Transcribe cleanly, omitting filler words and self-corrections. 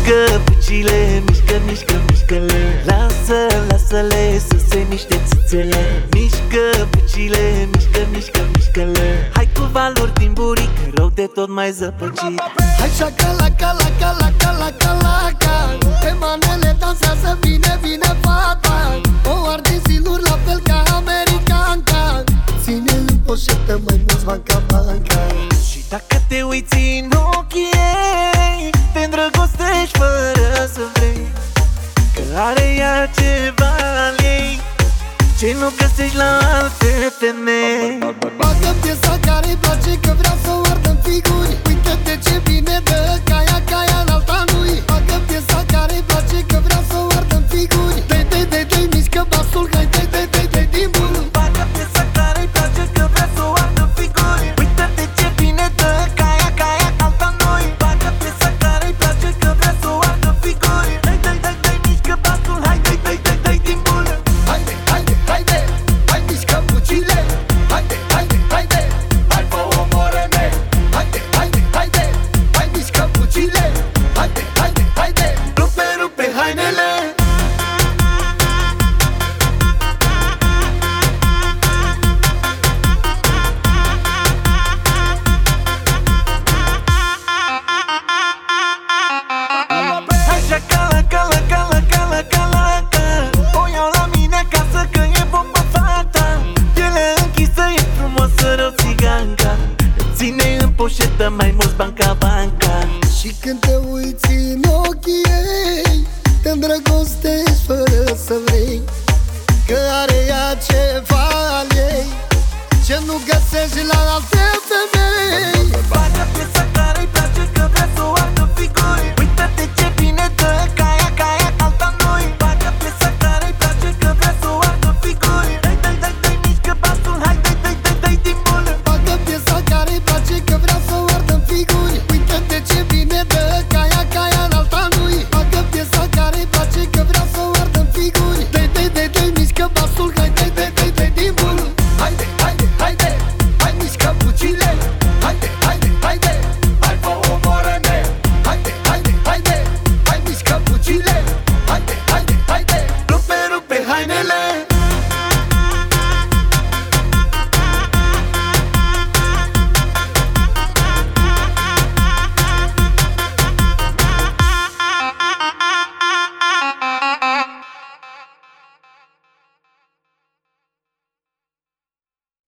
Mișcă bucile, mișcă, mișcă, mișcă-le. Lasă, lasă-le să se miște țâțele. Mișcă bucile, mișcă, mișcă, mișcă-le. Hai cu valuri din buric, rău de tot mai zăpăcit. Hai șacalaca, laca, laca, laca, laca. Pe manele dansează bine, bine fata. O arde ziluri la fel ca americanca. Ține în poșetă mai mulți banca, banca. Și dacă te uiți în ochii ei, te îndrăgostești fără să vrei, că are ea ceva al ei ce nu găsești la alte femei. Bagă piesa care-i place că vrea să o ardă în figuri. Uită-te ce bine dă caia, caia în alta lui. Bagă piesa care-i place că vrea să o ardă în figuri. Dai, dai, dai, dai, mișcă basul, hai, dai, dai, dai, dai, din bun. Bagă piesa care-i place că vrea să o ardă în figuri. Uită-te ce bine dă caia, caia în alta lui. Bagă piesa care-i place că vrea să o ardă în figuri. Dai, dai, dai, dai, mișcă basul, hai, dai, dai, dai, dai, din bun. Haide, haide, haide, hai mișcă bucile. Haide, haide, haide, hai fă omoră-ne. Haide, haide, haide, hai mișcă bucile. Haide, haide, haide, rupe, rupe hainele. Hai șacalaca, laca, laca, laca, laca. O iau la mine acasă că e bombă fata. Piele închisă, e frumoasă, rău țiganca. Ține în poșetă mai mulți banca, banca. Și când te uiți în ochii ei, te îndrăgostești